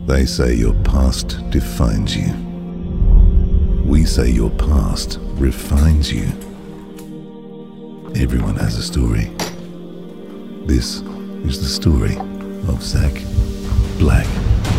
They say your past defines you. We say your past refines you. Everyone has a story. This is the story of Zach Black.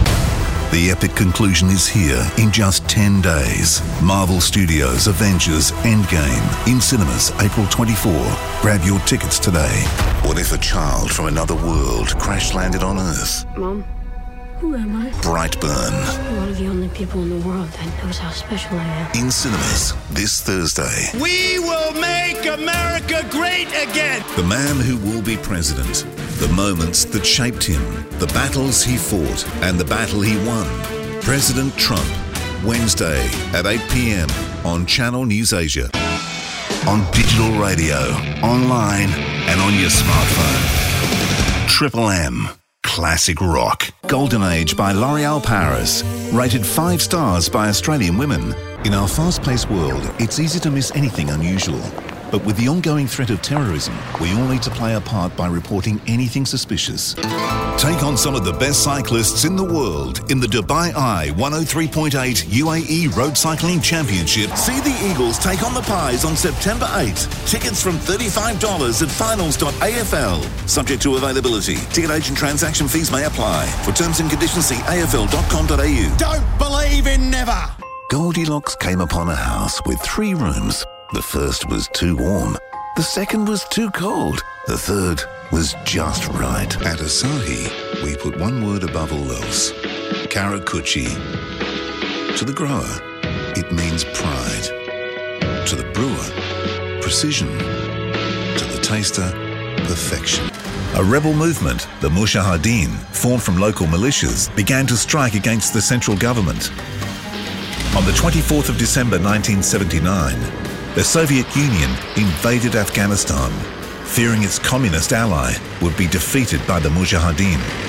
The epic conclusion is here in just 10 days. Marvel Studios' Avengers Endgame in cinemas April 24. Grab your tickets today. What if a child from another world crash-landed on Earth? Mom, who am I? Brightburn. You're one of the only people in the world that knows how special I am. In cinemas this Thursday. We will make America great again. The man who will be president. The moments that shaped him. The battles he fought and the battle he won. President Trump. Wednesday at 8 p.m. on Channel News Asia. On digital radio, online and on your smartphone. Triple M. Classic rock. Golden Age by L'Oréal Paris. Rated 5 stars by Australian women. In our fast-paced world, it's easy to miss anything unusual. But with the ongoing threat of terrorism, we all need to play our part by reporting anything suspicious. Take on some of the best cyclists in the world in the Dubai Eye 103.8 UAE Road Cycling Championship. See the Eagles take on the Pies on September 8. Tickets from $35 at finals.afl. Subject to availability. Ticket agent transaction fees may apply. For terms and conditions, see afl.com.au. Don't believe in never. Goldilocks came upon a house with 3 rooms. The first was too warm. The second was too cold. The third was just right. At Asahi, we put one word above all else. Karakuchi. To the grower, it means pride. To the brewer, precision. To the taster, perfection. A rebel movement, the Mujahideen, formed from local militias, began to strike against the central government. On the 24th of December 1979, the Soviet Union invaded Afghanistan, fearing its communist ally would be defeated by the Mujahideen.